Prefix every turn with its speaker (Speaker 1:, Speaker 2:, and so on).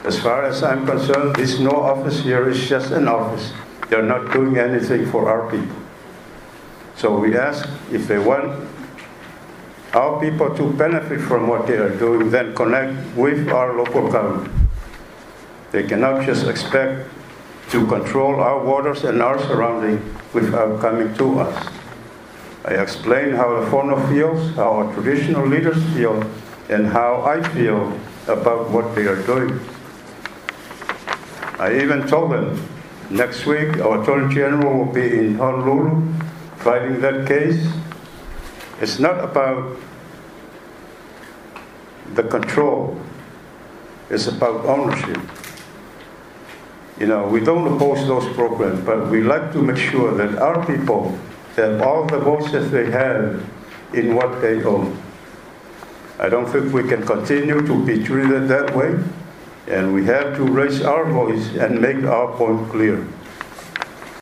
Speaker 1: As far as I'm concerned, this no office here is just an office. They're not doing anything for our people. So we ask, if they want our people to benefit from what they are doing, then connect with our local government. They cannot just expect to control our waters and our surroundings without coming to us. I explained how the Fono feels, how our traditional leaders feel, and how I feel about what they are doing. I even told them next week our Attorney General will be in Honolulu fighting that case. It's not about the control, it's about ownership. You know, we don't oppose those programs, but we like to make sure that our people have all the voice that they have in what they own. I don't think we can continue to be treated that way, and we have to raise our voice and make our point clear.